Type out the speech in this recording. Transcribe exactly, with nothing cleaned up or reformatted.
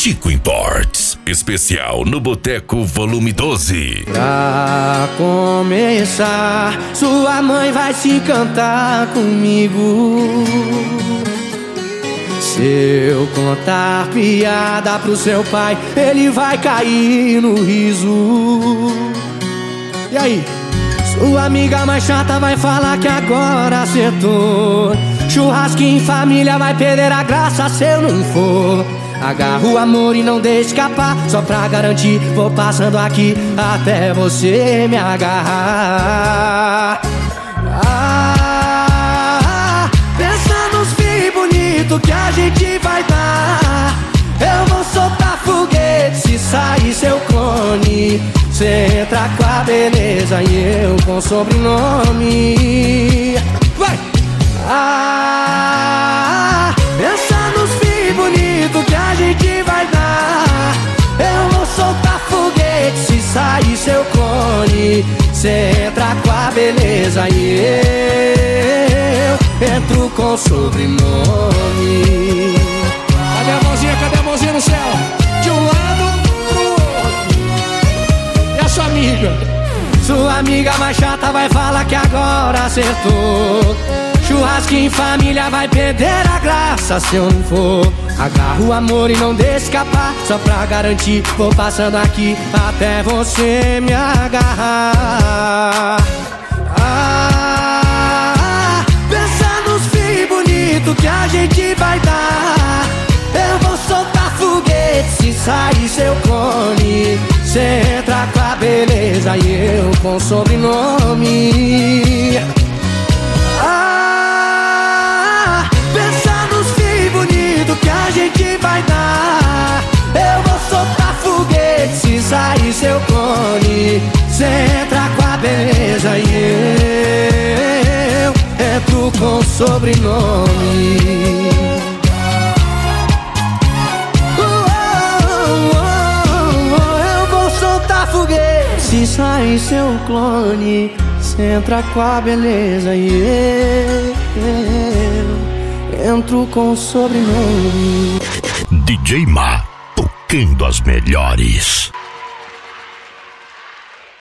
Tico Imports, especial no Boteco Volume doze. Pra começar, sua mãe vai se encantar comigo. Se eu contar piada pro seu pai, ele vai cair no riso. E aí? Sua amiga mais chata vai falar que agora acertou. Churrasco em família vai perder a graça se eu não for. Agarra o amor e não deixe escapar. Só pra garantir, vou passando aqui até você me agarrar. Ah, pensa nos filhos bonitos que a gente vai dar. Eu vou soltar foguete se sair seu clone. Cê entra com a beleza e eu com sobrenome. Vai! Ah, pensa nos filhos bonitos que a gente vai dar. Eu vou soltar foguete se sair seu clone. Cê entra com a beleza e eu entro com sobrenome. Cadê a mãozinha, cadê a mãozinha no céu? De um lado pro outro. E a sua amiga? Sua amiga mais chata vai falar que agora acertou. Churrasco em família vai perder a graça se eu não for. Agarra o amor e não deixe escapar. Só pra garantir, vou passando aqui até você me agarrar. Ah, pensa nos filhos bonitos que a gente vai dar. Eu vou soltar foguete se sair seu clone. Cê entra com a beleza e eu com sobrenome. Ah, pensa nos filhos bonitos que a gente vai dar. Eu vou soltar foguete se sair seu clone. Cê entra com a beleza e eu entro com sobrenome. Se sair seu clone, cê entra com a beleza e eu entro com sobrenome. D J Ma, tocando as melhores.